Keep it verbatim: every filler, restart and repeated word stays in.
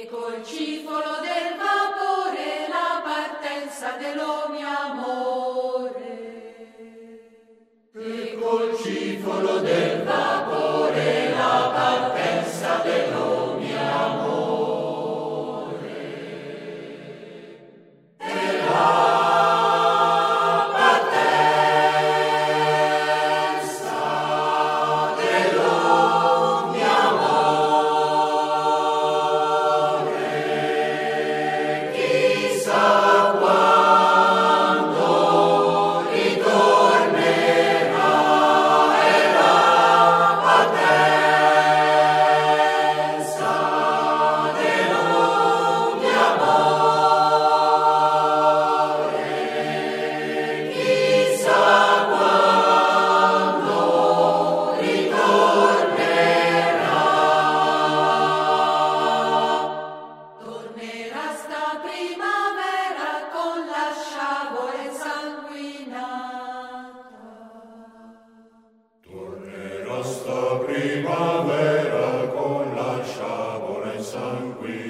col cifolo del vapore la partenza dello mio amore. E col cifolo del vapore la partenza dello mio amore. E la partenza dello mio amore. Chissà quando ritornerà, e la partenza dello mio amore. Chissà quando ritornerà. Tornerà sta primavera con la sciabola insanguinata. Tornerà sta primavera con la sciabola insanguinata.